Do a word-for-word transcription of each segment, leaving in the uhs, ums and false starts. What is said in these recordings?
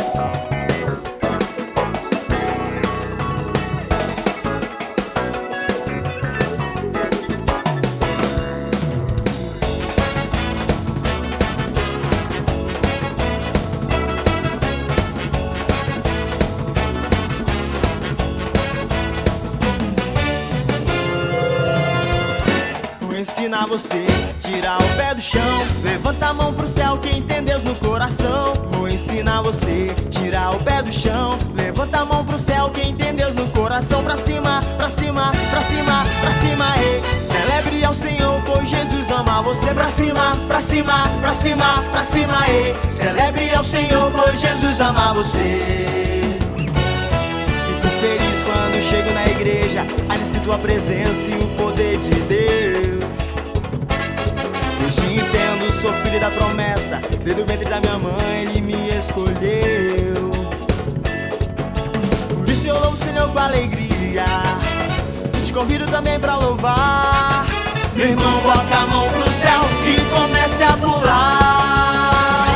Vou ensinar você, tirar o pé do chão. Levanta a mão pro céu, quem tem Deus no coração. Vou ensinar você, tirar o pé do chão. Levanta a mão pro céu, quem tem Deus no coração. Pra cima, pra cima, pra cima, pra cima, ei. Celebre ao Senhor, pois Jesus ama você. Pra cima, pra cima, pra cima, pra cima, ei. Celebre ao Senhor, pois Jesus ama você. Fico feliz quando chego na igreja, ali sinto a presença e o poder de Deus. Hoje entendo, sou filho da promessa, desde o ventre da minha mãe Ele me escolheu. Por isso eu louvo o Senhor com alegria, e te convido também pra louvar. Meu irmão, bota a mão pro céu e comece a pular.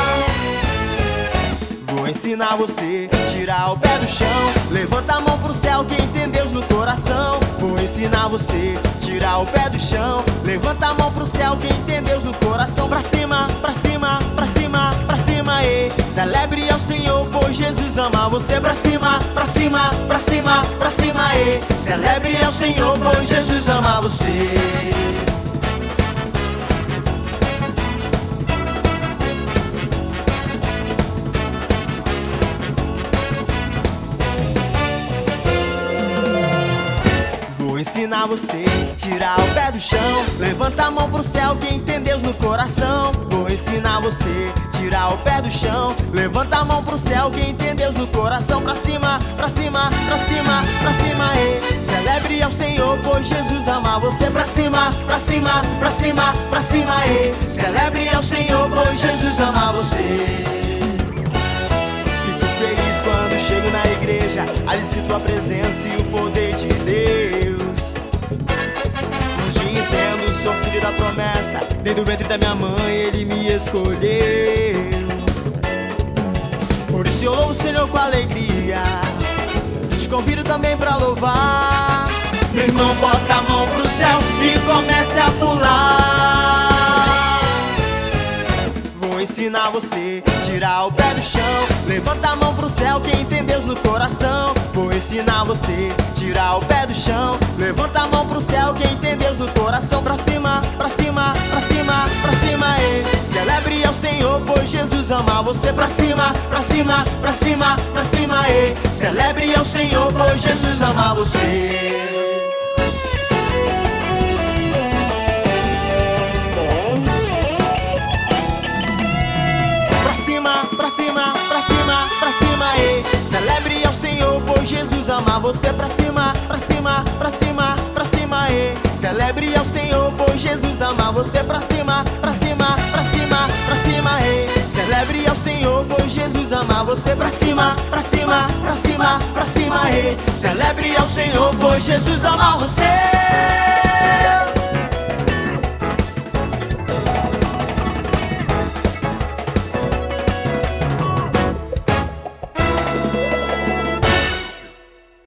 Vou ensinar você, tirar o pé do chão. Levanta a mão pro céu, quem tem Deus no coração. Vou ensinar você, tirar o pé do chão. Levanta a mão pro céu, quem tem Deus no coração. Pra cima, pra cima, pra cima, pra cima, ei. Celebre ao Senhor, pois Jesus ama você. Pra cima, pra cima, pra cima, pra cima, ei. Celebre ao Senhor, pois Jesus ama você. Vou ensinar você, tirar o pé do chão. Levanta a mão pro céu, quem tem Deus no coração. Vou ensinar você, tirar o pé do chão. Levanta a mão pro céu, quem tem Deus no coração. Pra cima, pra cima, pra cima, pra cima, ei. Celebre ao Senhor, pois Jesus ama você. Pra cima, pra cima, pra cima, pra cima, ei. Celebre ao Senhor, pois Jesus ama você. Fico feliz quando chego na igreja, ali sinto a presença e o poder de Deus. Entendo, sou filho da promessa, desde o ventre da minha mãe Ele me escolheu. Por isso eu louvo o Senhor com alegria, e te convido também pra louvar. Meu irmão, bota a mão pro céu e comece a pular. Vou ensinar você, tirar o pé do chão. Levanta a mão pro céu, quem tem Deus no coração. Vou ensinar você, tirar o pé do chão. Levanta a mão pro céu, quem tem Deus no coração. Pra cima, pra cima, pra cima, pra cima, ei. Celebre ao Senhor, pois Jesus ama você. Pra cima, pra cima, pra cima, pra cima, ei. Celebre ao Senhor, pois Jesus ama você. Pra cima, pra cima, pra cima, ei. Celebre ao Senhor, pois Jesus ama você. Pra cima, pra cima, pra cima, pra cima, ei. Celebre ao Senhor, pois Jesus ama você. Pra cima, pra cima, pra cima, pra cima, ei. Celebre ao Senhor, pois Jesus ama você. Pra cima, pra cima, pra cima, pra cima, ei. Celebre ao Senhor, pois Jesus ama você.